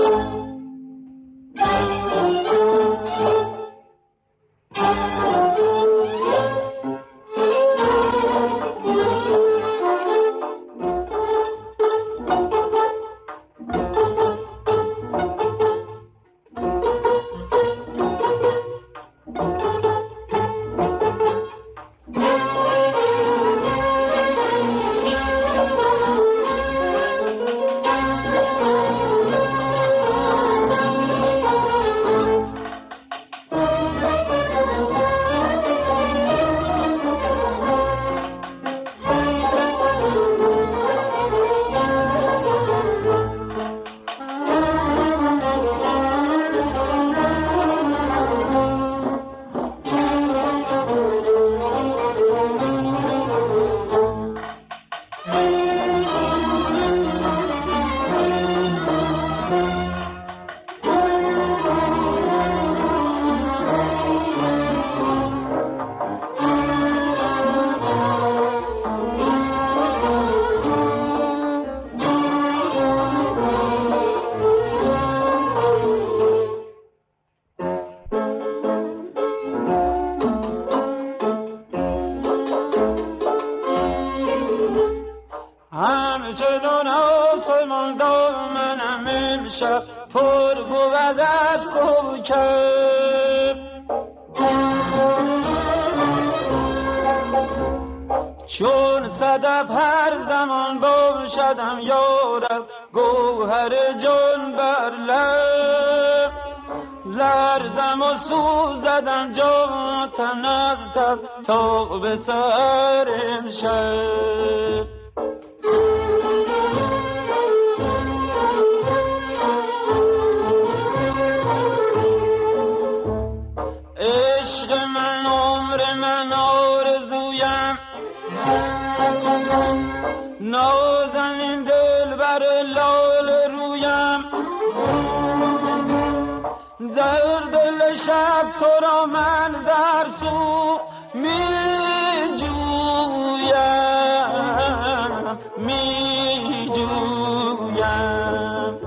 همچنان آسمان دامنم امشب پر بود از کوکب، چون صدف هر زمان باشدم یارب گوهر جان بر لب، لرزم و سوزدم جان تن از تب تا به سر امشب. نازنین دل بر لال رویم، در دل شب تو را من در سو می جویم، می جویم.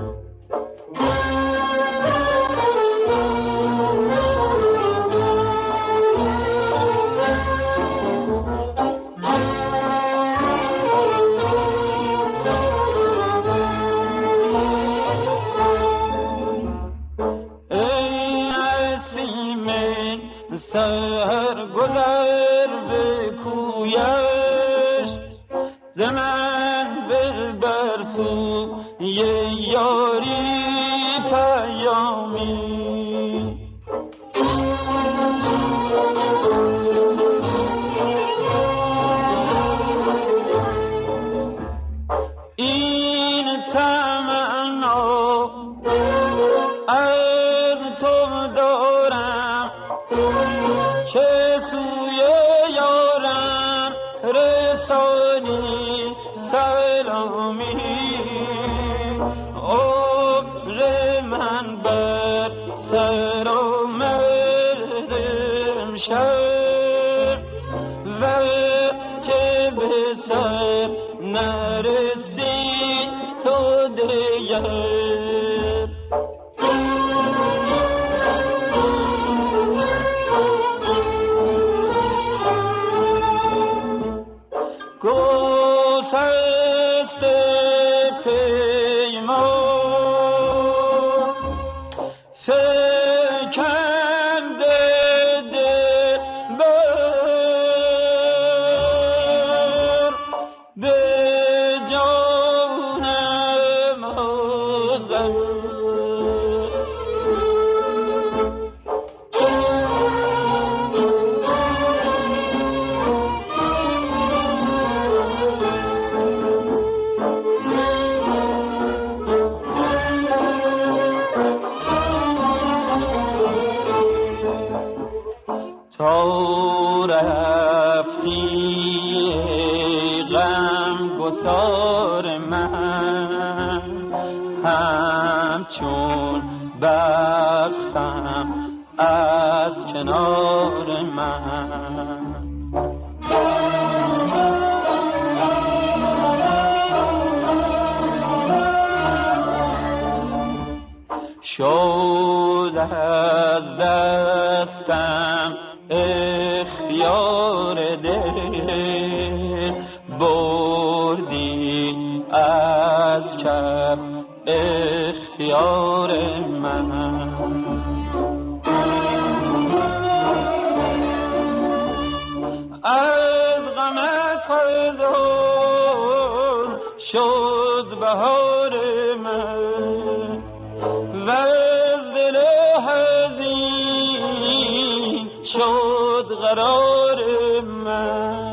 سر گذر به کویش ز من ببر سوی یاری پیامی، این تمنا از تو دارم که سوی یارم رسانی سلامی، عمر من بر سر آمد امشب و که به سر نرسی تو دیگر. گسار من همچون بختم از کنار من، شد از دستم اختیار دل، بردی از کف اختیار من. از غمت خزان شد بهار من و از دل حزین شد قرار من.